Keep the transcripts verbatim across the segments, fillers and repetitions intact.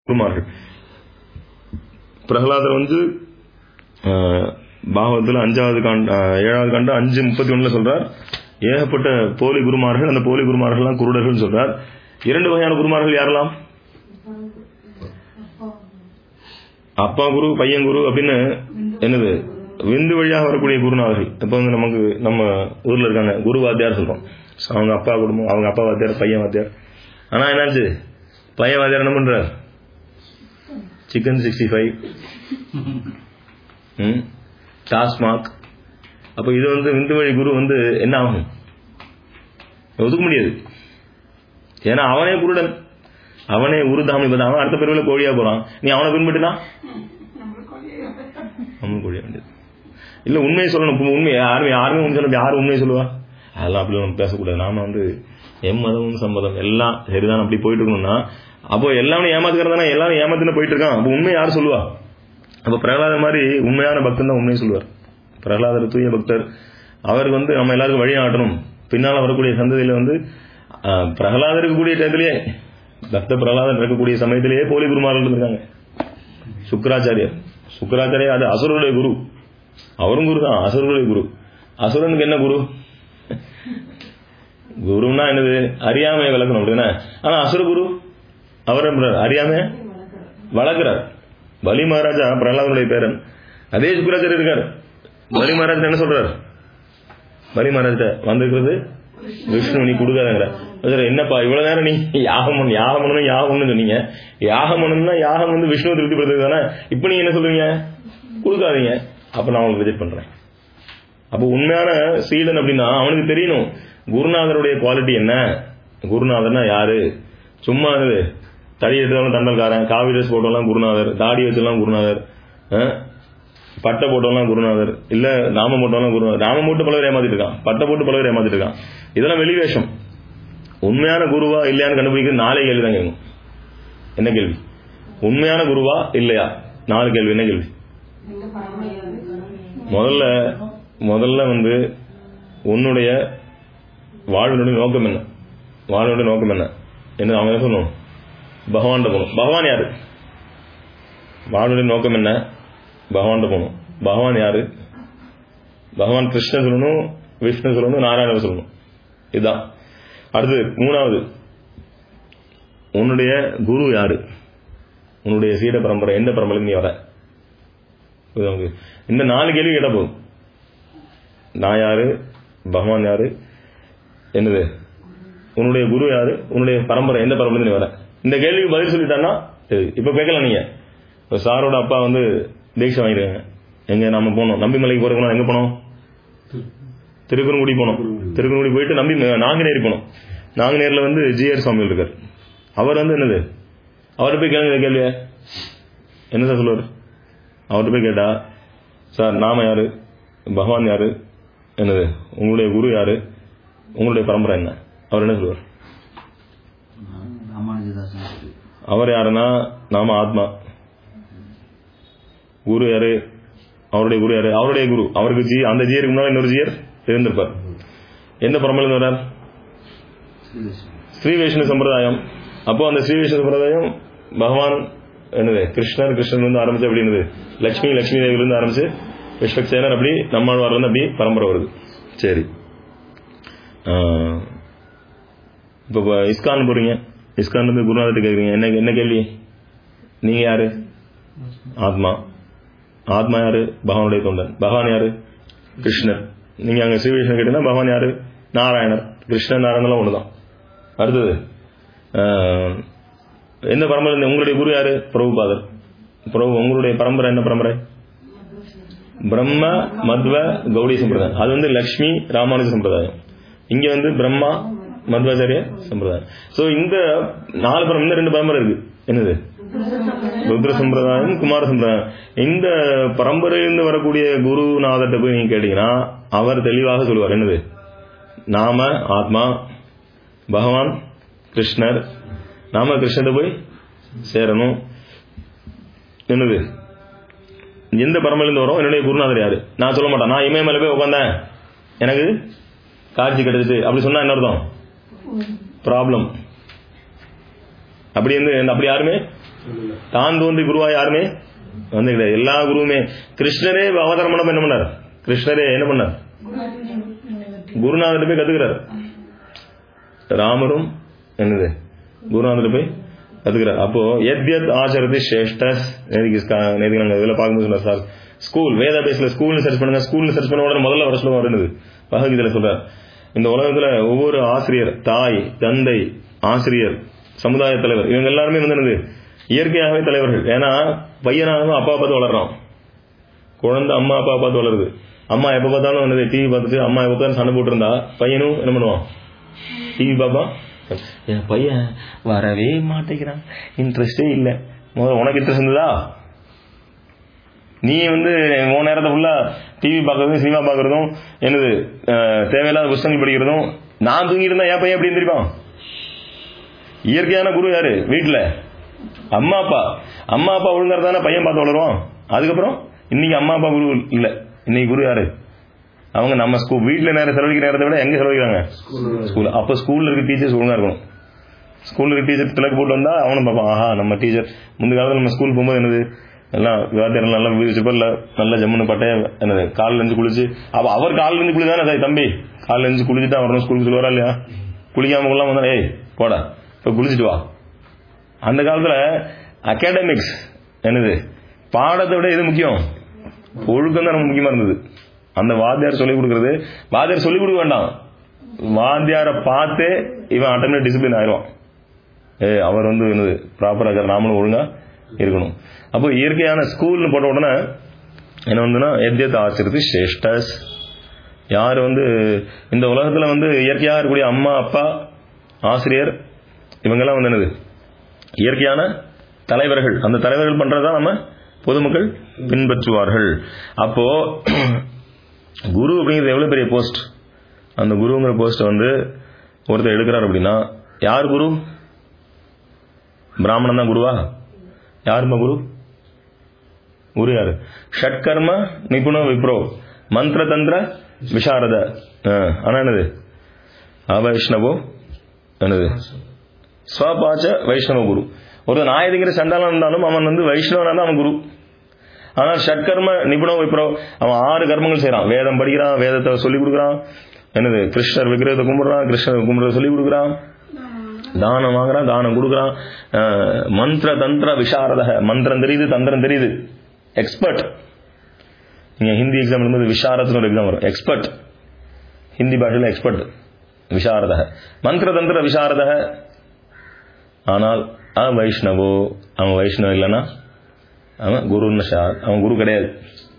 குருமார்கள். பிரகலாதர் வந்து பாகவத்தில் அஞ்சாவது காண்ட ஏழாவது காண்ட அஞ்சு முப்பத்தி ஒண்ணுல சொல்றார், ஏகப்பட்ட போலி குருமார்கள், அந்த போலி குருமார்கள் குருடர்கள் சொல்றார். இரண்டு வகையான குருமார்கள் யாரெல்லாம்? அப்பா குரு, பையன் குரு அப்படின்னு என்னது விந்து வழியாக வரக்கூடிய குருநாதர்கள். இப்ப வந்து நமக்கு நம்ம ஊர்ல இருக்காங்க குரு வாத்தியார் சொல்றோம். அவங்க அப்பா குடும்பம், அவங்க அப்பா வாத்தியார், பையன் வாத்தியார். ஆனா என்னாச்சு, பையன் வாத்தியார் என்ன பண்றார்? Chicken sixty five, TASMAC. அப்ப இது வந்து விந்து வழி குரு வந்து என்ன ஆகும்? ஒதுக்க முடியாது. ஏன்னா அவனே குருடன், அவனே உருதாமி பதம், அவன் அடுத்த பிரிவில் கோழியா போறான். நீ அவனை பின்பற்றினா அவனும் கோழியா வேண்டியது இல்ல. உண்மையை சொல்லணும். உண்மை யாருமே யாருமே உண்மை சொல்ல, யாரும் உண்மையை சொல்லுவா? அதெல்லாம் அப்படி நம்ம பேசக்கூடாது. நாம வந்து எம் மதமும் சம்மதம் எல்லாம் சரிதான் அப்படி போயிட்டு இருக்கணும்னா, அப்போ எல்லாமே ஏமாத்துக்கிறதானா எல்லாரும் ஏமாத்துன்னு போயிட்டு இருக்கான். அப்போ உண்மை யார் சொல்லுவா? அப்ப பிரகலாதர் மாதிரி உண்மையான பக்தன் தான் உண்மையை சொல்லுவார். பிரகலாதர் தூய பக்தர். அவருக்கு வந்து நம்ம எல்லாருக்கும் வழி ஆட்டணும். பின்னால வரக்கூடிய சந்ததியில வந்து பிரகலாதர் இருக்கக்கூடிய டயத்திலேயே, பக்த பிரகலாதர் இருக்கக்கூடிய சமயத்திலேயே போலி குருமார்கள் இருக்காங்க. சுக்கராச்சாரியர், சுக்கராச்சாரியர் அது அசுரருடைய குரு. அவரும் குரு தான், அசுரருடைய குரு. அசுரனுக்கு என்ன குரு? குருன்னா என்னது? அறியாமையை விளக்கணும் அப்படின்னா. ஆனா அசுர குரு அவர் அறியாமைய வளர்க்கிறார். பலி மகாராஜா பிரகலாதனுடைய பேரன், அதே சுக்கராச்சாரியர் இருக்காரு. பலி மகாராஜ் என்ன சொல்றாரு? பலி மகாராஜ வந்திருக்கிறது விஷ்ணு, நீ கொடுக்காதங்கிற. என்னப்பா இவ்வளவு நேரம் நீ யாகம் யாகம் பண்ணணும் யாகம்னு சொன்னீங்க. யாகம் பண்ணணும்னா யாகம் வந்து விஷ்ணுவை திருப்திப்படுத்துறது தானே. இப்ப நீங்க என்ன சொல்றீங்க? கொடுக்காதீங்க. அப்ப நான் உங்களுக்கு ரிஜெக்ட் பண்றேன். அப்ப உண்மையான சீடன் அப்படின்னா அவனுக்கு தெரியணும் குருநாதருடைய குவாலிட்டி என்ன. குருநாதர்னா யாரு? சும்மா தடி எடுத்தவங்க தண்டல்காரன், காவி ட்ரெஸ் போட்டவெல்லாம் குருநாதர், தாடி வச்செல்லாம் குருநாதர், பட்டை போட்டவெல்லாம் குருநாதர், இல்ல நாம போட்டவெல்லாம் குருநாதர். நாம போட்டு பலவர் ஏமாத்திட்டு இருக்கான், பட்டை போட்டு பலவர் ஏமாத்திட்டு இருக்கான். இதெல்லாம் வெளிவேஷம். உண்மையான குருவா இல்லையான்னு கண்டுபிடிக்கிறது நாளை கேள்வி தான் கேட்கணும். என்ன கேள்வி? உண்மையான குருவா இல்லையா? நாலு கேள்வி. என்ன கேள்வி? முதல்ல முதல்ல வந்து உன்னுடைய வாழ்வினுடைய நோக்கம் என்ன? வாழ்வினுடைய நோக்கம் என்ன என்ன அவங்க என்ன சொல்லணும்? பகவான் போகணும். பகவான் யாரு? வாழ்வுடைய நோக்கம் என்ன? பகவான் போகணும். பகவான் யாரு? பகவான் கிருஷ்ணன் சொல்லணும், விஷ்ணு சொல்லணும், நாராயணன் சொல்லணும். இதுதான். அடுத்து மூணாவது, உன்னுடைய குரு யாரு? உன்னுடைய சீட பரம்பரை எந்த பரம்பரை நீ வர? இந்த நாலு கேள்வி கேட்ட போதும். நான் யாரு, பகவான் யாரு, என்னது உன்னுடைய குரு யாரு, உன்னுடைய பரம்பரை எந்த பரம்பரை நீ வர? இந்த கேள்விக்கு பதில் சொல்லிட்டான்னா இப்ப கேட்கலாம். நீங்க சாரோட அப்பா வந்து தீட்சை வாங்கிருக்காங்க, எங்க நம்ம போனோம் நம்பிமலைக்கு போறோம், எங்க போனோம்? திருக்குறங்குடி போனோம். திருக்குறங்குடி போயிட்டு நம்பி நாங்குநேரி போனோம். நாங்குநேரில் வந்து ஜிஆர் சுவாமிகள் இருக்கார். அவர் வந்து என்னது, அவர்கிட்ட போய் கேளுங்க கேள்விய என்ன சார் சொல்லுவார்? அவர்கிட்ட போய் கேட்டா, சார் நாம யாரு, பகவான் யாரு, என்னது உங்களுடைய குரு யாரு, உங்களுடைய பரம்பரை என்ன? அவர் என்ன சொல்லுவார்? அவர் யாருன்னா நாம ஆத்மா. குரு யாரு? அவருடைய குரு யாரு? அவருடைய குரு. அவருக்கு ஜி அந்த ஜியருக்கு முன்னாடி இன்னொரு ஜியர் இருந்திருப்பார். எந்த பரம்பரையில் வர்றார்? ஸ்ரீ வைஷ்ணவ சம்பிரதாயம். அப்போ அந்த ஸ்ரீ வைஷ்ணவ சம்பிரதாயம் பகவான் என்னது கிருஷ்ணர், கிருஷ்ணன் வந்து ஆரம்பிச்சு அப்படி என்னது லட்சுமி, லட்சுமி தேவியில இருந்து ஆரம்பிச்சு விஸ்வக்சேனர், அப்படி நம்மாழ்வார் வந்து அப்படி பரம்பரை வருது. சரி, இப்ப இஸ்கான் போறீங்க, இஸ்கான் வந்து குருநாதர்கிட்ட கேட்குறீங்க, என்ன என்ன கேள்வி? நீங்க யாரு? ஆத்மா. ஆத்மா யாரு? பகவானுடைய தொண்டன். பகவான் யாரு? கிருஷ்ணர். நீங்க அங்க ஸ்ரீவிஷ்ணு கேட்டீங்கன்னா பகவான் யாரு? நாராயணர். கிருஷ்ணன் நாராயணெல்லாம் ஒண்ணுதான். அடுத்தது எந்த பரம்பரை? உங்களுடைய குரு யாரு? பிரபுபாதர். பிரபு. உங்களுடைய பரம்பரை என்ன பரம்பரை? பிரம்ம மத்வ கௌடி சம்பிரதாயம். அது வந்து லட்சுமி ராமானுஜ சம்பிரதாயம். இங்க வந்து பிரம்மா மத்வாச்சாரிய சம்பிரதாயம். சோ இந்த நாலு பரம்பரை, இந்த ரெண்டு பரம்பரை இருக்கு. என்னது? ருத்ர சம்பிரதாயம், குமார சம்பிரதாயம். இந்த பரம்பரையிலிருந்து வரக்கூடிய குருநாதர்கிட்ட போய் நீங்க கேட்டீங்கன்னா அவர் தெளிவாக சொல்லுவார். என்னது? நாம ஆத்மா, பகவான் கிருஷ்ணர், நாம கிருஷ்ணத்தை போய் சேரணும். என்னது எந்த பரம்பரையிலிருந்து வரும்? என்னுடைய குருநாதர் யாரு? நான் சொல்ல மாட்டேன், நான் இமயமலை போய் உட்காந்தேன் எனக்கு காட்சி கிடைச்சிட்டு அப்படி சொன்னா என்ன அர்த்தம்? ப்ராப்ளம். அப்படி வந்து அப்படி யாருமே தான் தோன்றி குருவா யாருமே வந்து கிடையாது. எல்லா குருவுமே கிருஷ்ணரே அவதாரம் பண்ண என்ன பண்ணார்? கிருஷ்ணரே என்ன பண்ணார்? குருநாதர் போய் கத்துக்கிறார். ராமரும் என்னது குருநாதர் போய் கத்துக்கிறார். அப்போ எத் எத் ஆச்சரதி சிரேஷ்ட நேதிக்கு நாங்க இதுல பார்க்கும்போது சொன்னார் சார், ஸ்கூல் வேத பேஸ்ல ஸ்கூல்னு சர்ச் பண்ணுங்க. ஸ்கூல்னு சர்ச் பண்ண உடனே முதல்ல வர ஸ்லோகம் வருது பகவத்கீதையில சொல்றார், இந்த உலகத்துல ஒவ்வொரு ஆசிரியர், தாய், தந்தை, ஆசிரியர், சமுதாய தலைவர், இவங்க எல்லாருமே வந்து என்னது இயற்கையாகவே தலைவர்கள். ஏன்னா பையனாகவும் அப்பா பார்த்து வளர்றான், குழந்தை அம்மா அப்பா பார்த்து வளருது. அம்மா எப்ப பார்த்தாலும் வந்து டிவி பார்த்துட்டு அம்மா எப்ப பார்த்தாலும் சண்டை போட்டு இருந்தா பையனும் என்ன பண்ணுவான்? டிவி பாப்பா. என் பையன் வரவே மாட்டேங்கிறான், இன்ட்ரெஸ்டே இல்லை. முதல்ல உனக்கு இன்ட்ரெஸ்ட் இருந்ததா? நீ வந்து மூணு நேரத்தை ஃபுல்லா டிவி பார்க்கறதும் சினிமா பார்க்கறதும் என்னது தேவையில்லாத புத்தகங்கள் படிக்கிறதும், நான் தூங்கிட்டு இருந்தா என் பையன் எப்படி தெரியுமா? இயற்கையான குரு யாரு? வீட்டுல அம்மா அப்பா. அம்மா அப்பா ஒழுங்கா தானே பையன் பார்த்து வளருவான். அதுக்கப்புறம் இன்னைக்கு அம்மா அப்பா குரு இல்ல, இன்னைக்கு குரு யாரு? அவங்க நம்ம ஸ்கூல் வீட்டுல நேரம் செலவழிக்கிற நேரத்தை விட எங்க செலவழிக்கிறாங்க? ஸ்கூல். அப்ப ஸ்கூல்ல இருக்க டீச்சர்ஸ் ஒழுங்கா இருக்கணும். ஸ்கூல்ல இருக்க டீச்சர் திலக்கு போட்டு வந்தா அவனும் பார்ப்பான், ஆஹா நம்ம டீச்சர். முந்தைய காலத்துல நம்ம ஸ்கூல் போகும்போது என்னது எல்லாம் வாத்தியாரம் நல்லா சிப்பர்ல நல்ல ஜம்முன்னு பட்டைய என்னது காலில் இருந்து குளிச்சு, அப்ப அவர் காலில் இருந்து குளிதானே சார் தம்பி காலில் இருந்து குளிச்சுட்டு வரணும் ஸ்கூலுக்கு சொல்லுவாரா இல்லையா? குளிக்காம கொள்ளாம வந்தா ஏய் போடா இப்ப குளிச்சுட்டு வா. அந்த காலத்துல அகாடமிக்ஸ் என்னது பாடத்தை விட எது முக்கியம்? ஒழுக்கம் தான் ரொம்ப முக்கியமா இருந்தது. அந்த வாத்தியார் சொல்லிக் கொடுக்கறது, வாத்தியார் சொல்லிக் கொடுக்க வேண்டாம், வாத்தியாரை பார்த்தே இவன் ஆட்டோமேட்டிக் டிசிப்ளின் ஆயிடுவான். ஏ அவர் வந்து என்னது ப்ராப்பரா இருக்கார், நாமளும் ஒழுங்கா இருக்கணும். அப்போ இயற்கையான ஸ்கூல்னு போட்ட உடனே என்ன வந்துன்னா எத்தியத்தை ஆச்சரித்து சிரேஷ்டஸ். யார் வந்து இந்த உலகத்துல வந்து இயற்கையா இருக்கக்கூடிய அம்மா அப்பா ஆசிரியர் இவங்கெல்லாம் வந்து என்னது இயற்கையான தலைவர்கள். அந்த தலைவர்கள் பண்றதா நம்ம பொதுமக்கள் பின்பற்றுவார்கள். அப்போ குரு அப்படிங்கிறது எவ்வளவு பெரிய போஸ்ட். அந்த குருங்கிற போஸ்ட் வந்து ஒருத்தர் எடுக்கிறார் அப்படின்னா யார் குரு? பிராமணன் தான் குருவா? யாருமா குரு? குரு யாரு? ஷட்கர்ம நிபுண விப்ரோ மந்திர தந்திர விசாரத. ஆனா என்னது அவைஷ்ணவோ என்னது ஸ்வபாச்ச வைஷ்ணவ குரு. ஒரு நாயதிங்கிற சண்டாளன் இருந்தாலும் அவன் வந்து வைஷ்ணவனா தான் அவன் குரு. ஆனால் ஷட்கர்ம நிபுண விப்ரோ அவன் ஆறு கர்மங்கள் செய்யறான். வேதம் படிக்கிறான், வேதத்தை சொல்லிக் கொடுக்குறான், என்னது கிருஷ்ணர் விக்கிரகத்தை கும்பிடுறான், கிருஷ்ணர் கும்பிடுறத சொல்லிக் கொடுக்குறான், தானம் வாங்குறான், தானம் கொடுக்குறான், மந்திர தந்திர விசாரத. மந்திரம் தெரியுது, தந்திரம் தெரியுது, எக்ஸ்பர்ட். நீங்க ஹிந்தி எக்ஸாம் எழுதும்போது விசாரத்னு ஒரு எக்ஸாம் வரும், எக்ஸ்பர்ட். ஹிந்தி பாஷையில் எக்ஸ்பர்ட் விசாரத, மந்திர தந்திர விசாரத. ஆனால் வைஷ்ணவோ அவன் வைஷ்ணவ இல்லைன்னா அவன் குருன்னு அவன் குரு கிடையாது.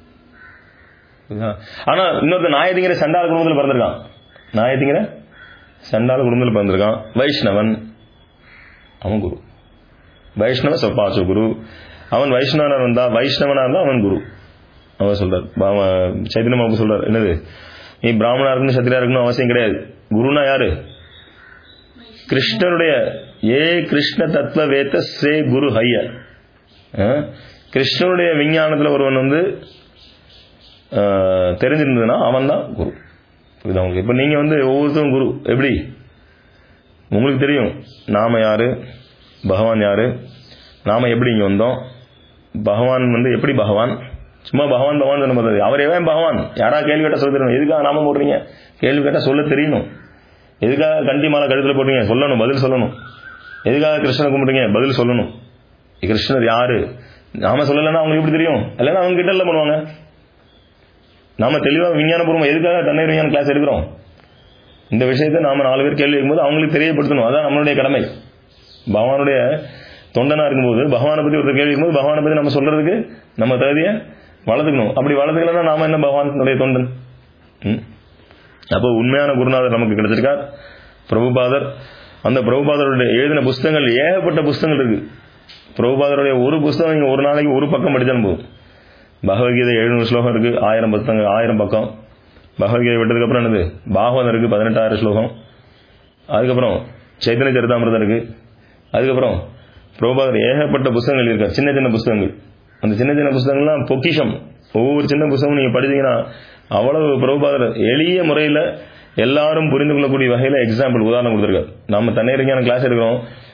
ஆனா இன்னொருத்த நாயதிங்கிற சண்டால குடும்பத்தில் பிறந்திருக்கான், நாயதிங்கிற சண்டால குடும்பத்தில் பிறந்திருக்கான், வைஷ்ணவன், அவன் குரு. வைஷ்ணவ சொப்பாசு குரு. அவன் வைஷ்ணவனா இருந்தா வைஷ்ணவனா இருந்தா அவன் குரு. அவன் சொல்றார், சைத்தன்ய மகாபிரபு சொல்றார், என்னது நீ பிராமணா இருக்கணும் சத்திரியா இருக்கணும் அவசியம் கிடையாது. குருனா யாரு? கிருஷ்ணனுடைய ஏ கிருஷ்ண தத்துவ வேத்த சே குரு ஹைய. கிருஷ்ணனுடைய விஞ்ஞானத்துல ஒருவன் வந்து தெரிஞ்சிருந்ததுன்னா அவன் தான் குரு. உங்களுக்கு இப்ப நீங்க வந்து ஒவ்வொருத்தரும் குரு. எப்படி உங்களுக்கு தெரியும் நாம யாரு, பகவான் யாரு, நாம எப்படி இங்க வந்தோம், பகவான் வந்து எப்படி பகவான், சும்மா பகவான் பகவான் சொன்ன பார்த்தது அவர் எவன் பகவான், யாரா கேள்வி கேட்டா சொல்ல தெரியணும். எதுக்காக நாம போடுறீங்க, கேள்வி கேட்டா சொல்ல தெரியணும். எதுக்காக கண்டி மாலை கழுத்துல போட்டீங்க, சொல்லணும், பதில் சொல்லணும். எதுக்காக கிருஷ்ணனை கும்பிட்டீங்க, பதில் சொல்லணும். கிருஷ்ணர் யாரு நாம சொல்லலைன்னா அவங்களுக்கு எப்படி தெரியும்? இல்லைன்னா அவங்க கிட்ட எல்லாம் பண்ணுவாங்க. நாம தெளிவாக விஞ்ஞானபூர்வம் எதுக்காக தண்ணீர் விஞ்ஞான கிளாஸ் எடுக்கிறோம், இந்த விஷயத்தை நாம நாலு பேர் கேள்வி கேட்கும்போது அவங்களுக்கு தெரியப்படுத்தணும். அதான் நம்மளுடைய கடமை. பகவானுடைய தொண்டனா இருக்கும்போது பகவானை பத்தி ஒருத்தர் கேள்வி இருக்கும்போது பகவானை பத்தி நம்ம சொல்றதுக்கு நம்ம தகுதியை வளர்த்துக்கணும். அப்படி வளர்த்துக்கலன்னா நாம என்ன பகவானுடைய தொண்டன்? அப்போ உண்மையான குருநாதர் நமக்கு கிடைச்சிருக்கார் பிரபுபாதர். அந்த பிரபுபாதருடைய எழுதின புஸ்தகங்கள் ஏகப்பட்ட புஸ்தகங்கள் இருக்கு. பிரபுபாதருடைய ஒரு புஸ்தகம் நீங்க ஒரு நாளைக்கு ஒரு பக்கம் படித்தாலும் போதும். பகவத்கீதை எழுநூறு ஸ்லோகம் இருக்கு, ஆயிரம் புத்தகங்கள் ஆயிரம் பக்கம். பகவத்கீதை விட்டதுக்கு அப்புறம் என்னது பாகவதம் இருக்கு, பதினெட்டாயிரம் ஸ்லோகம். அதுக்கப்புறம் சைத்தன்ய சரிதாமிரதம் இருக்கு. அதுக்கப்புறம் பிரபுபாதர் ஏகப்பட்ட புஸ்தகங்கள் இருக்காரு, சின்ன சின்ன புஸ்தகங்கள். அந்த சின்ன சின்ன புஸ்தகங்கள்லாம் பொக்கிஷம். ஒவ்வொரு சின்ன புஸ்தகம் நீங்க படிச்சீங்கன்னா அவ்வளவு பிரபுபாதர் எளிய முறையில் எல்லாரும் புரிந்து கொள்ளக்கூடிய வகையில் எக்ஸாம்பிள் உதாரணம் கொடுத்துருக்காரு. நம்ம தண்ணீருக்கான கிளாஸ் எடுக்கிறோம்,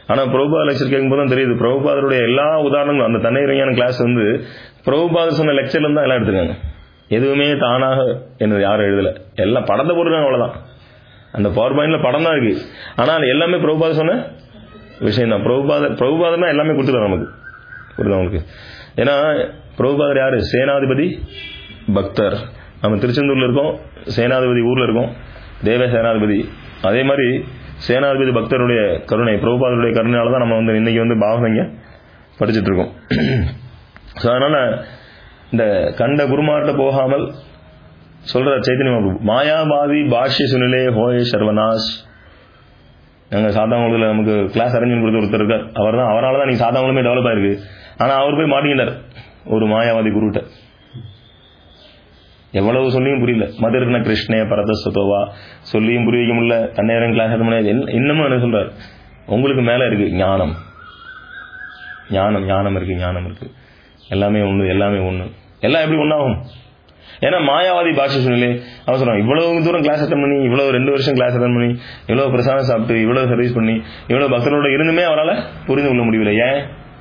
ஆனா பிரபுபாத லெக்சர் கேட்கும்போது தான் தெரியுது பிரபுபாதருடைய எல்லா உதாரணங்களும் அந்த தன்னிறையான கிளாஸ் வந்து பிரபுபாதர் சொன்ன லெக்சர்ல இருந்து தான் எல்லாம் எடுத்துருக்காங்க. எதுவுமே தானாக என்ன யாரும் எழுதல, எல்லாம் படத்தை போட்டுருக்காங்க அவ்வளவுதான். அந்த பவர் பாயிண்ட்ல படம் தான் இருக்கு, ஆனால் எல்லாமே பிரபுபாதர் சொன்ன விஷயம் தான். பிரபுபாதர் பிரபுபாதர் தான் எல்லாமே கொடுத்துருவாங்க நமக்கு, புரியுதா உங்களுக்கு? ஏன்னா பிரபுபாதர் யாரு? சேனாதிபதி பக்தர். நம்ம திருச்செந்தூர்ல இருக்கோம், சேனாதிபதி ஊர்ல இருக்கோம், தேவ சேனாதிபதி. அதே மாதிரி சேனாதிபதி பக்தருடைய கருணை, பிரபுபாதருடைய கருணையால தான் நம்ம வந்து இன்னைக்கு வந்து பாவசங்க படிச்சுட்டு இருக்கோம். ஸோ அதனால இந்த கண்ட குருமார்ட்ட போகாமல் சொல்ற சைத்தன்ய மாயாவாதி பாஷ்ய சுனிலே ஹோய சர்வநாஷ். நாங்க சாதாரண நமக்கு கிளாஸ் அரேஞ்ச் கொடுத்து ஒருத்தர் இருக்கார், அவர் தான் அவரால் தான் நீங்க சாதாரணமே டெவலப் ஆயிருக்கு. ஆனா அவர் போய் மாட்டிக்கிட்டார் ஒரு மாயாவாதி குருட்ட. எவ்வளவு சொல்லியும் புரியல. மதுர்ன கிருஷ்ணே பரத சுதோவா சொல்லியும் புரிய வைக்க முடியல. தன்னையரன் கிளாஸ் இன்னமும் என்ன சொல்றாரு, உங்களுக்கு மேல இருக்கு ஞானம், ஞானம் ஞானம் இருக்கு, ஞானம் இருக்கு, எல்லாமே ஒண்ணு, எல்லாமே ஒண்ணு, எல்லாம் எப்படி ஒண்ணாகும்? ஏன்னா மாயாவாதி பாஷை சொல்லி அவன் சொல்றான், இவ்வளவு தூரம் கிளாஸ் அட்டன் பண்ணி, இவ்வளவு ரெண்டு வருஷம் கிளாஸ் அட்டன் பண்ணி, இவ்வளவு பிரசாதம் சாப்பிட்டு, இவ்வளவு சர்வீஸ் பண்ணி, இவ்வளவு பக்தரோட இருந்துமே அவரால் புரிந்து கொள்ள முடியல. ஏன்?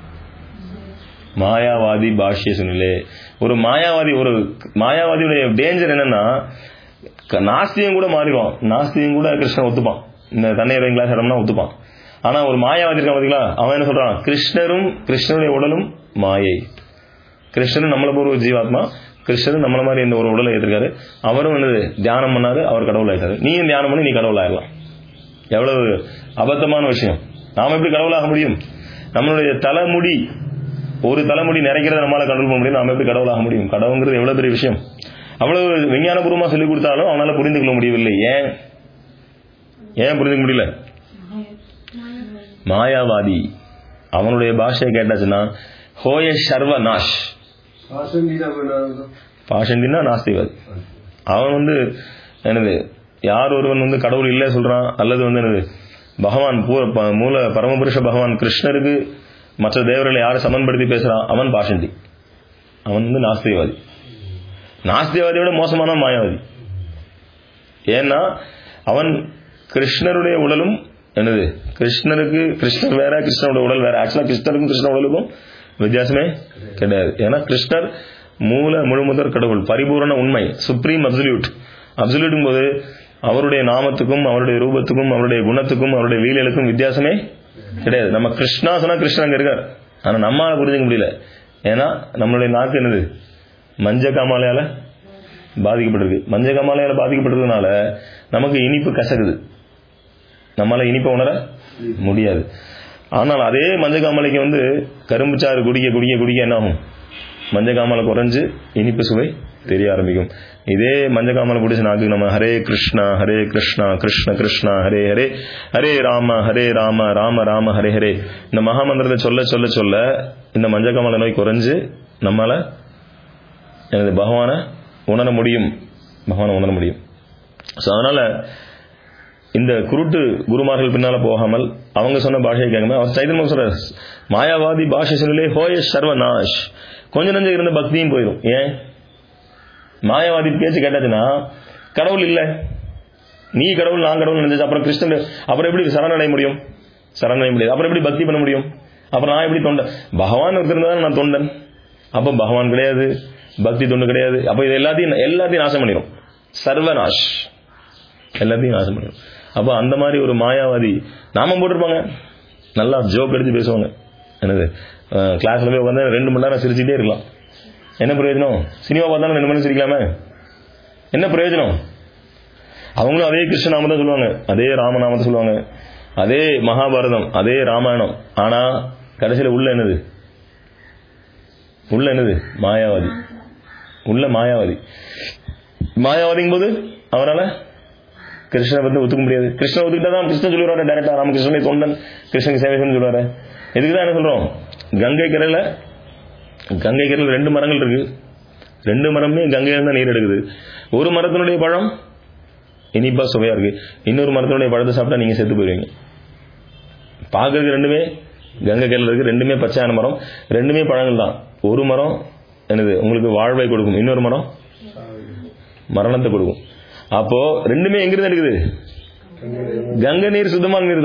மாயாவாதி பாஷ்ய சுனிலே. ஒரு மாயாவாதி, ஒரு மாயாவாதியுடைய டேஞ்சர் என்னன்னா, நாஸ்தியம் கூட மாறிடுவான். நாஸ்தியம் கூட கிருஷ்ணன் ஒத்துப்பான், இந்த தன்னை கிளாஸ் இடம்னா ஒத்துப்பான். ஆனா ஒரு மாயாவாதி இருக்கான் பாத்தீங்களா, அவன் என்ன சொல்றான், கிருஷ்ணரும் கிருஷ்ணனுடைய உடலும் மாயை. கிருஷ்ணரும் நம்மள போற ஒரு ஜீவாத்மா, கிருஷ்ணரும் நம்மள மாதிரி இந்த ஒரு உடலை ஏற்றிருக்காரு. அவரும் என்னது தியானம் பண்ணாரு, அவர் கடவுள் ஆயிட்டாரு. நீயும் தியானம் பண்ணி நீ கடவுள் ஆயிடலாம். எவ்வளவு அபத்தமான விஷயம். நாம எப்படி கடவுளாக முடியும்? நம்மளுடைய தலைமுடி, ஒரு தலைமுடி நிறைக்கிறத நம்மளால கண்ட்ரோல் பண்ண முடியும். நாம எப்படி கடவுளாக முடியும்? கடவுங்கிறது எவ்வளவு பெரிய விஷயம். அவ்வளவு விஞ்ஞானபூர்வமா சொல்லிக் கொடுத்தாலும் அவனால புரிந்து கொள்ள முடியவில்லை. ஏன் ஏன் புரிஞ்சுக்க முடியல? மாயாவாதி. அவனுடைய பாஷையை கேட்டாச்சுன்னா ஹோய சர்வநாஷ். பாஷண்டினா நாஸ்திவாதி. அவன் வந்து என்னது, யார் ஒருவன் வந்து கடவுள் இல்லை சொல்றான், அல்லது வந்து என்னது பகவான் மூல பரமபுருஷ பகவான் கிருஷ்ணருக்கு மற்ற தேவர்களை யாரை சமன்படுத்தி பேசுறான், அவன் பாஷண்டி, அவன் வந்து நாஸ்திகவாதி. நாஸ்திகவாதியோட மோசமான மாயாவாதி. ஏன்னா அவன் கிருஷ்ணருடைய உடலும் என்னது, கிருஷ்ணருக்கு கிருஷ்ணர் வேற, கிருஷ்ணரோட உடல் வேற. ஆக்சுவலா கிருஷ்ணருக்கும் கிருஷ்ண உடலுக்கும் வித்தியாசமே கிடையாது. ஏன்னா கிருஷ்ணர் மூல முழுமுதற் கடவுள், பரிபூரண உண்மை, சுப்ரீம் அப்சல்யூட். அப்சல்யூட்டும் போது அவருடைய நாமத்துக்கும் அவருடைய ரூபத்துக்கும் அவருடைய குணத்துக்கும் அவருடைய லீலைகளுக்கும் வித்தியாசமே கிடையாது. நம்ம கிருஷ்ணா சொன்னா கிருஷ்ணன் அங்க இருக்கார், ஆனா நம்மளால புரிஞ்சுக்க முடியல. ஏன்னா நம்மளுடைய நாக்கு என்னது, மஞ்ச காமாலையால பாதிக்கப்பட்டிருக்கு. மஞ்ச காமாலையால பாதிக்கப்பட்டிருக்கனால நமக்கு இனிப்பு கசக்குது, நம்மளால இனிப்பை உணர முடியாது. ஆனால் அதே மஞ்ச காமாலைக்கு வந்து கரும்பு சாறு குடிக்க குடிக்க குடிக்க என்ன ஆகும், மஞ்ச காமாலை குறைஞ்சு இனிப்பு சுவை தெரிய ஆரம்பிக்கும். இதே மஞ்ச காமாலை குடிச்ச நாக்கு நம்ம ஹரே கிருஷ்ணா ஹரே கிருஷ்ணா கிருஷ்ண கிருஷ்ணா ஹரே ஹரே ஹரே ராம ஹரே ராம ராம ராம ஹரே ஹரே இந்த மகாமந்திரத்தை சொல்ல சொல்ல சொல்ல இந்த மஞ்ச காமாலை நோய் குறைஞ்சு நம்மால எனது பகவானை உணர முடியும், பகவானை உணர முடியும். ஸோ அதனால இந்த குருட்டு குருமார்கள் பின்னால போகாமல் அவங்க சொன்ன பாஷையை கேட்காம அவர் சைதன்யம் சொல்ற மாயாவாதி பாஷை சொல்லே ஹோய சர்வநாஷ். கொஞ்ச நஞ்சம் இருந்த பக்தியும் போயிடும். ஏன்? மாயாவாதி பேச்சு கேட்டாச்சுன்னா கடவுள் இல்ல, நீ கடவுள் நான் கடவுள் நினைச்சு அப்புறம் கிருஷ்ணன் அப்புறம் எப்படி சரணடைய முடியும்? சரணடைய முடியாது. அப்புறம் எப்படி பக்தி பண்ண முடியும்? அப்புறம் நான் எப்படி தொண்டன்? பகவான் இருந்தாலும் நான் தொண்டன், அப்ப பகவான் கிடையாது, பக்தி தொண்டு கிடையாது. அப்ப இது எல்லாத்தையும் எல்லாத்தையும் நாசம் பண்ணிடும், சர்வநாஷ், எல்லாத்தையும் நாசம் பண்ணிடும். அப்ப அந்த மாதிரி ஒரு மாயாவாதி நாமம் போட்டிருப்பாங்க, நல்லா ஜோக் எடுத்து பேசுவாங்க. என்னது கிளாஸ்ல போய் உட்காந்து ரெண்டு மணி நேரம் சிரிச்சுட்டே இருக்கலாம். என்ன பிரயோஜனம்? சினிமா பார்த்தாலும் ரெண்டு மணி நேரம் சிரிக்கலாமே, என்ன பிரயோஜனம்? அவங்களும் அதே கிருஷ்ண நாமத்தை சொல்லுவாங்க, அதே ராமநாமத்தை சொல்லுவாங்க, அதே மகாபாரதம், அதே ராமாயணம். ஆனா கடைசியில உள்ள என்னது, உள்ள என்னது மாயாவாதி, உள்ள மாயாவாதி. மாயாவாதிங்கும் போது அவரால் கிருஷ்ணனை வந்து ஒத்துக்க முடியாது. கிருஷ்ணன் ஒத்துக்கிட்டாதான் கிருஷ்ணன் சொல்லுவாரு டைரக்டா, ராமகிருஷ்ணனை தொண்டன் கிருஷ்ணனுக்கு சேவை செய்யணும்னு சொல்லுவாரு. இதுக்குதான் என்ன சொல்றோம், கங்கை கரையில கங்கை கரையில் ரெண்டு மரங்கள் இருக்கு, ரெண்டு மரமே கங்கையில தான் நீர் எடுக்குது. ஒரு மரத்தினுடைய பழம் இனிப்பா சுவையா இருக்கு, இன்னொரு மரத்தினுடைய பழத்தை சாப்பிட்டா நீங்க செத்து போயிருவீங்க. பாக்குறதுக்கு ரெண்டுமே கங்கை கரையில் இருக்கு, ரெண்டுமே பச்சையான மரம், ரெண்டுமே பழங்கள் தான். ஒரு மரம் என்னது உங்களுக்கு வாழ்வை கொடுக்கும், இன்னொரு மரம் மரணத்தை கொடுக்கும். அப்போ ரெண்டுமே எங்கிருந்து எடுக்குது, கங்கை நீர் சுத்தமான நீர் தான்.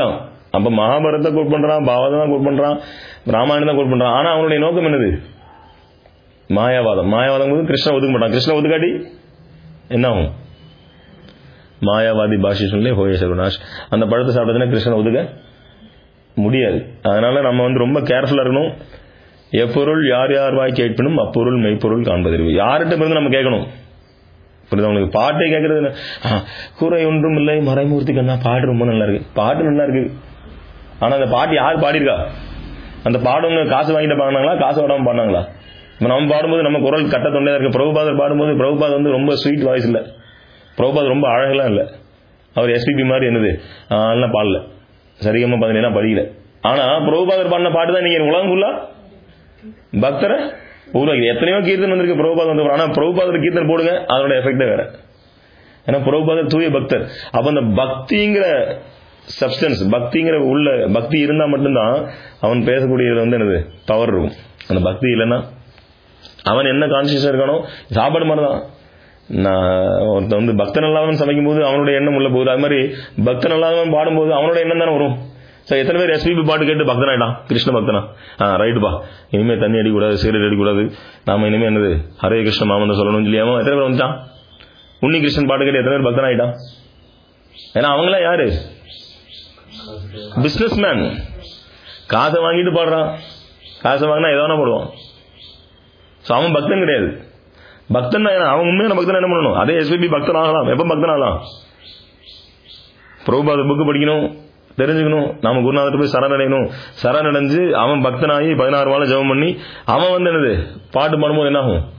அப்ப மகாபாரதத்தை கோட் பண்றான், பாகவதம் தான் கோட் பண்றான், ராமாயணம் தான் கோட் பண்றான். ஆனா அவனுடைய நோக்கம் என்னது? மாயாவாதம். மாயாவாதம் போது கிருஷ்ணன் ஒதுக்க மாட்டான். கிருஷ்ணன் ஒதுக்காட்டி என்ன ஆகும்? மாயாவாதி பாஷி சொல்லி ஹோய சர்வநாஷ். அந்த பழத்தை சாப்பிட்டதுன்னா கிருஷ்ணன் ஒதுக்க முடியாது. அதனால நம்ம வந்து ரொம்ப கேர்ஃபுல்லா இருக்கணும். எப்பொருள் யார் யார் வாய் கேட்பினும் அப்பொருள் மெய்ப்பொருள் காண்பதறிவு. யார்கிட்ட இருந்து நம்ம கேட்கணும்? புரியுது உங்களுக்கு? பாட்டை கேட்கறது கூரை ஒன்றும் இல்லை மறைமூர்த்தி கண்ணா, பாட்டு ரொம்ப நல்லா இருக்கு, பாட்டு நல்லா இருக்கு. ஆனா அந்த பாட்டு யார் பாடியிருக்கா? அந்த பாடுங்க காசு வாங்கிட்டு பாடினாங்களா, காசு விடாம பாடினாங்களா? இப்ப நம்ம பாடும்போது நம்ம குரல் கட்ட தொண்டையா இருக்கு. பிரபுபாதர் பாடும்போது பிரபுபாத் வந்து ரொம்ப ஸ்வீட் வாய்ஸ் இல்ல, பிரபுபாத் ரொம்ப அழகெல்லாம் இல்ல, அவர் எஸ்பிபி மாதிரி என்னது எல்லாம் பாடல, சரிகமா பதினேழு படிக்கல. ஆனா பிரபுபாதர் பாடின பாட்டு தான் நீங்க உலகம் ஃபுல்லா பக்தரை உருவாக்கி. எத்தனையோ கீர்த்தன் வந்திருக்கு பிரபுபாதர் வந்து. ஆனா பிரபுபாதர் கீர்த்தன் போடுங்க, அதோட எஃபெக்டே வேற. ஏன்னா பிரபுபாதர் தூய பக்தர். அப்ப அந்த பக்திங்கிற சப்ஸ்டன்ஸ், பக்திங்கிற உள்ள பக்தி இருந்தா மட்டும்தான் அவன் பேசக்கூடியது வந்து என்னது பவர் இருக்கும். அந்த பக்தி இல்லைன்னா அவன் என்ன கான்சியஸா இருக்கானோ, சாப்பாடு மாதிரிதான். நான் ஒருத்தன் வந்து பக்தன் இல்லாதவன் சமைக்கும் போது அவனுடைய எண்ணம் உள்ள போகுது. அது மாதிரி பக்தன் இல்லாதவன் பாடும்போது அவனோட எண்ணம் தானே வரும். சார் எத்தனை பேர் எஸ்பிபி பாட்டு கேட்டு பக்தன் ஆயிட்டான், கிருஷ்ண பக்தனா? ஆ ரைட்டுப்பா, இனிமே தண்ணி அடிக்கூடாது, சிகரெட் அடிக்கூடாது, நாம இனிமே என்னது ஹரே கிருஷ்ண மாமந்த சொல்லணும்னு சொல்லி அவன் எத்தனை பேர் வந்துட்டான்? உன்னி கிருஷ்ணன் பாட்டு கேட்டு எத்தனை பேர் பக்தன் ஆயிட்டான்? ஏன்னா அவங்களாம் யாரு? Businessman. காசை வாங்கிட்டு பாடுறான். காசை வாங்கினா எதனா போடுவான். அவன் பக்தன் கிடையாது. பக்தன் அவன் உண்மையான பக்தன் என்ன பண்ணணும்? அதே எஸ்பிபி பக்தன் ஆகலாம். எப்ப பக்தன் ஆகலாம்? பிரபுபாத புக்கு படிக்கணும், தெரிஞ்சுக்கணும், நாம குருநாதர் போய் சரணடையணும். சரணடைஞ்சு அவன் பக்தனாகி பதினாறு வாழ ஜெபம் பண்ணி அவன் வந்து என்னது பாட்டு பாடும்போது என்ன ஆகும்?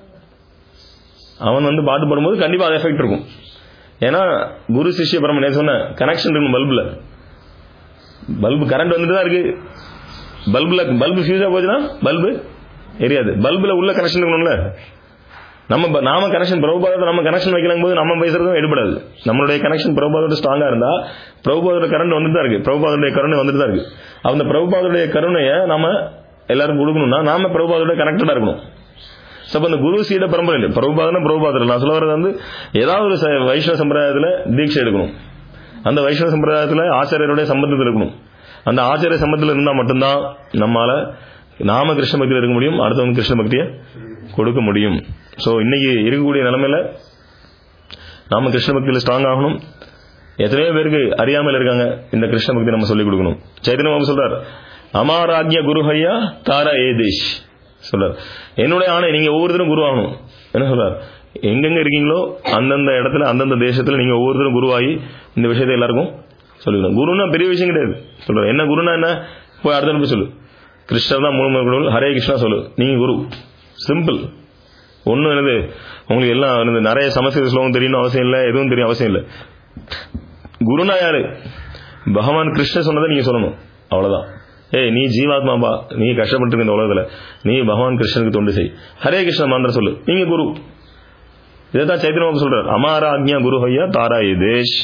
அவன் வந்து பாட்டு பாடும்போது கண்டிப்பா அது எஃபெக்ட் இருக்கும். ஏன்னா குரு சிஷ்ய பரம சொன்ன கனெக்ஷன் இருக்கும். பல்புல பல்பு கரண்ட் வந்துட்டு தான் இருக்கு. பல்புல பல்பு ஃபியூஸா போச்சுன்னா பல்பு எரியாது. பல்புல உள்ள கனெக்ஷன் இருக்கணும்ல. நம்ம நாம கனெக்ஷன் பிரபுபாதத்தை நம்ம கனெக்ஷன் வைக்கலாம் போது நம்ம பேசுறதும் எடுபடாது. நம்மளுடைய கனெக்ஷன் பிரபுபாதோட ஸ்ட்ராங்கா இருந்தா பிரபுபாதோட கரண்ட் வந்துட்டு தான் இருக்கு. பிரபுபாதோட கருணை வந்துட்டு தான் இருக்கு. அந்த பிரபுபாதோடைய கருணையை நாம எல்லாரும் கொடுக்கணும்னா நாம பிரபுபாதோட கனெக்டடா இருக்கணும். சப்ப அந்த குரு சீட பரம்பரை இல்லை, பிரபுபாதனா பிரபுபாதர். நான் சொல்ல வர்றது வந்து ஏதாவது ஒரு வைஷ்ணவ சம்பிரதாயத்துல தீட்சை எடுக்கணும். அந்த வைஷ்ணவ சம்பிரதாயத்துல ஆச்சாரியருடைய சம்பந்தத்தில் இருக்கணும். அந்த ஆச்சாரிய சம்பந்தத்தில் இருந்தா மட்டும்தான் நம்மால நாம கிருஷ்ண பக்தியில் இருக்க முடியும், அடுத்தவங்க கிருஷ்ண பக்தியை கொடுக்க முடியும். சோ இன்னைக்கு இருக்கக்கூடிய நிலைமையில நாம கிருஷ்ண பக்தியில ஸ்ட்ராங் ஆகணும். எத்தனையோ பேருக்கு அறியாமல் இருக்காங்க, இந்த கிருஷ்ண பக்தி நம்ம சொல்லிக் கொடுக்கணும். சைத்தன்ய பாபு சொல்றார், அமாராக்ய குருஹையா தாரா ஏ தேஷ் சொல்றார். என்னுடைய ஆணை, நீங்க ஒவ்வொருத்தரும் குரு ஆகணும். என்ன சொல்றார்? எங்கெங்க இருக்கீங்களோ அந்தந்த இடத்துல அந்தந்த தேசத்துல நீங்க ஒவ்வொருத்தரும் குருவாகி இந்த விஷயத்தை எல்லாருக்கும் சொல்லிக்கணும். குருன்னா பெரிய விஷயம் கிடையாது. சொல்றாரு என்ன குருனா என்ன, போய் அடுத்த போய் சொல்லு, கிருஷ்ணர் தான் மூணு கடவுள், ஹரே கிருஷ்ணா சொல்லு, நீங்க குரு. சிம்பிள். ஒன்னும் என்னது உங்களுக்கு எல்லாம் நிறைய சமஸ்கிருத ஸ்லோகம் தெரியணும் அவசியம் இல்லை, எதுவும் தெரியும் அவசியம் இல்லை. குருனா யாரு? பகவான் கிருஷ்ண சொன்னதை நீங்க சொல்லணும், அவ்வளவுதான். ஏய் நீ ஜீவாத்மாபா, நீ கஷ்டப்பட்டு இருக்க இந்த உலகத்துல, நீ பகவான் கிருஷ்ணனுக்கு தொண்டு செய், ஹரே கிருஷ்ண மந்திரம் சொல்லு, நீங்க குரு. இதைத்தான் சைத்தன்ய பாபு சொல்றாரு, அமாரா ஆக்ஞா குரு ஹையா தாரா ஏ தேஷ்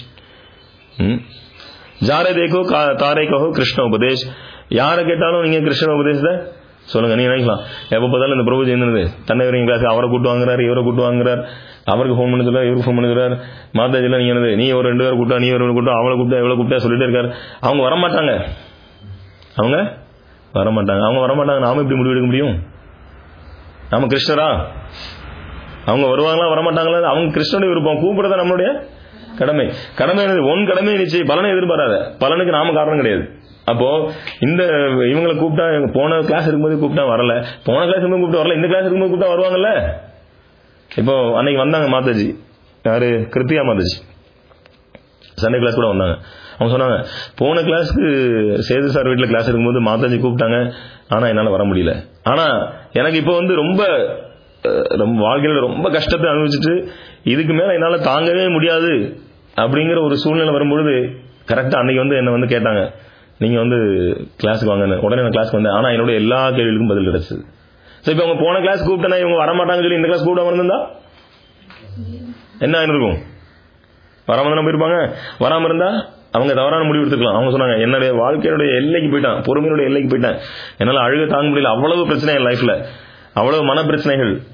ஜாரே தேக்கோ தாரே கஹோ கிருஷ்ண உபதேஷ். யாரை கேட்டாலும் நீங்க கிருஷ்ண உபதேசத்தை சொல்லுங்க. நீங்க நினைக்கலாம் எப்ப பார்த்தாலும் இந்த பிரபு ஜெயந்தது தன்னை கிளாஸ் அவரை கூட்டு வாங்குறாரு, இவரை கூட்டு வாங்குறாரு, அவருக்கு ஃபோன் பண்ணுறாரு, இவருக்கு ஃபோன் பண்ணுறாரு, மாதாஜில நீங்க என்னது நீ ஒரு ரெண்டு பேர் கூட்டா, நீ ஒரு கூட்டம், அவளை கூப்பிட்டா எவ்வளவு கூப்பிட்டா சொல்லிட்டே இருக்காரு. அவங்க வரமாட்டாங்க, அவங்க வரமாட்டாங்க, அவங்க வரமாட்டாங்க. நாம எப்படி முடிவெடுக்க முடியும்? நாம கிருஷ்ணரா? அவங்க வருவாங்களா வரமாட்டாங்களா? அவங்க கிருஷ்ணனுடைய விருப்பம். கூப்பிடுறத நம்மளுடைய கடமை. கடமை ஒன் கடமை நிச்சயம், பலனை எதிர்பாராத. பலனுக்கு நாம காரணம் கிடையாது. அப்போ இந்த இவங்களை கூப்பிட்டா, போன கிளாஸ் இருக்கும்போது கூப்பிட்டா வரல, போன கிளாஸ் இருக்கும்போது கூப்பிட்டா வரல, இந்த கிளாஸ் இருக்கும்போது கூப்பிட்டா வருவாங்கல்ல. இப்போ அன்னைக்கு வந்தாங்க மாதாஜி, யாரு? கிருத்தியா மாதாஜி, சண்டே கிளாஸ் கூட வந்தாங்க. அவங்க சொன்னாங்க, போன கிளாஸ்க்கு சேது சார் வீட்டில் கிளாஸ் இருக்கும்போது மாதாஜி கூப்பிட்டாங்க, ஆனா என்னால வர முடியல. ஆனா எனக்கு இப்போ வந்து ரொம்ப வாழ்க்கையில ரொம்ப கஷ்டத்தை அனுபவிச்சுட்டு இதுக்கு மேல என்னால தாங்கவே முடியாது அப்படிங்கிற ஒரு சூழ்நிலை வரும்பொழுது கரெக்டா அன்னைக்கு வந்து என்ன வந்து கேட்டாங்க, நீங்க வந்து கிளாஸுக்கு வாங்க. உடனே நான் கிளாஸ்க்கு வந்தேன். ஆனா என்னோட எல்லா கேள்விகளுக்கும் பதில் கிடைச்சது. சோ இப்ப அவங்க போன கிளாஸ் கூப்பிட்டா இவங்க வரமாட்டாங்கன்னு சொல்லி இந்த கிளாஸ் கூப்பிட வந்திருந்தா என்ன ஆயிருக்கும்? வராம தானே போயிருப்பாங்க. வராம இருந்தா அவங்க தவறான முடிவு எடுத்துக்கலாம். அவங்க சொன்னாங்க, என்னுடைய வாழ்க்கையுடைய எல்லைக்கு போயிட்டான், பொறுமையுடைய எல்லைக்கு போயிட்டேன், என்னால அழுக தாங்க முடியல, அவ்வளவு பிரச்சனை என் லைஃப்ல, அவ்வளவு மன பிரச்சனைகள்,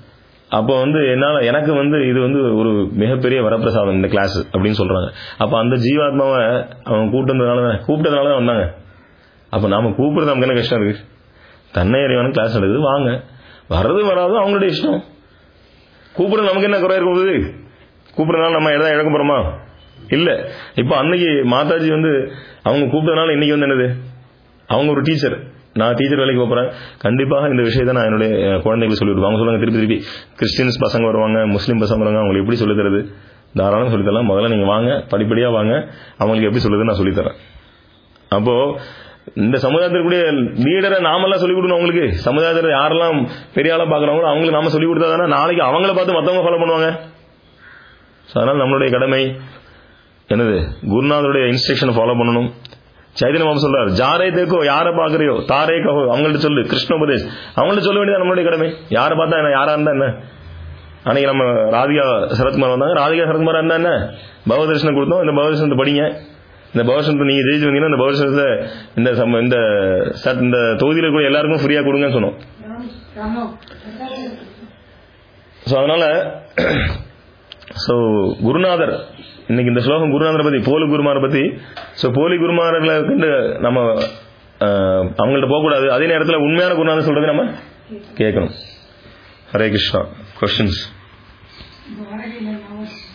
அப்போ வந்து என்னால எனக்கு வந்து இது வந்து ஒரு மிகப்பெரிய வரப்பிரசாதம் இந்த கிளாஸ் அப்படின்னு சொல்றாங்க. அப்ப அந்த ஜீவாத்மாவை அவன் கூப்பிட்டதுனால கூப்பிட்டதுனால தான் வந்தாங்க. அப்ப நாம கூப்பிடுறது நமக்கு என்ன கஷ்டம் இருக்கு? தன்னை அறிவான கிளாஸ் நடக்குது, வாங்க. வர்றது வராது அவங்களுடைய இஷ்டம். கூப்பிடுறது நமக்கு என்ன குறை இருக்குது? கூப்பிடுறதுனால நம்ம எதாவது இழக்க போறோமா? இல்ல. இப்ப அன்னைக்கு மாதாஜி வந்து அவங்க கூப்பிட்டதுனால இன்னைக்கு வந்து என்னது, அவங்க ஒரு டீச்சர், நான் டீச்சர் வேலைக்கு போறேன், கண்டிப்பாக இந்த விஷயத்தை நான் என்னுடைய குழந்தைகளுக்கு சொல்லி கொடுப்பேன். அவங்க சொல்லுவாங்க திருப்பி திருப்பி கிறிஸ்டியன்ஸ் பசங்க வருவாங்க, முஸ்லீம் பசங்க வருவாங்க, அவங்களுக்கு எப்படி சொல்லி தருது? தாராளம் சொல்லித்தரலாம். முதல்ல நீங்க வாங்க, படிப்படியா வாங்க, அவங்களுக்கு எப்படி சொல்லுறது நான் சொல்லித்தரேன். அப்போ இந்த சமுதாயத்திற்குரிய லீடரை நாமெல்லாம் சொல்லிக் கொடுக்கணும். அவங்களுக்கு சமுதாயத்தில் யாரெல்லாம் பெரிய ஆளா பாக்குறாங்களோ அவங்களுக்கு நாம சொல்லிக் கொடுத்தா தானே நாளைக்கு அவங்கள பார்த்து மத்தவங்க ஃபாலோ பண்ணுவாங்க. அதனால நம்மளுடைய கடமை என்னது, குருநாதருடைய இன்ஸ்ட்ரக்ஷனை ஃபாலோ பண்ணணும். சைதன்ய மாமா சொல்றாரு, ஜாரே தேக்கோ, யாரை பாக்குறியோ தாரே கஹோ, அவங்கள்ட்ட சொல்லு கிருஷ்ண உபதேஷ், அவங்கள்ட்ட சொல்ல வேண்டியது நம்மளுடைய கடமை. யாரை பார்த்தா என்ன, யாரா இருந்தா என்ன. அன்னைக்கு நம்ம ராதிகா சரத்குமார் வந்தாங்க, ராதிகா சரத்குமாரா இருந்தா என்ன, பகவதர்ஷனம் கொடுத்தோம், இந்த பகவதர்ஷனத்தை படிங்க, இந்த பகவதர்ஷனத்தை நீங்க ஜெயிச்சு வந்தீங்கன்னா இந்த பகவதர்ஷனத்தை இந்த இந்த இந்த தொகுதியில் கூட எல்லாருக்கும் ஃப்ரீயா கொடுங்கன்னு சொன்னோம். அதனால சோ குருநாதர் இன்னைக்கு இந்த ஸ்லோகம் குருநாதரை பத்தி, போலி குருமாரை பத்தி. சோ போலி குருமார்களை கண்டு நம்ம அவங்கள்ட்ட போகக்கூடாது. அதே நேரத்தில் உண்மையான குருநாதர் சொல்றது நம்ம கேட்கணும். ஹரே கிருஷ்ணா. கொஸ்டின்ஸ்?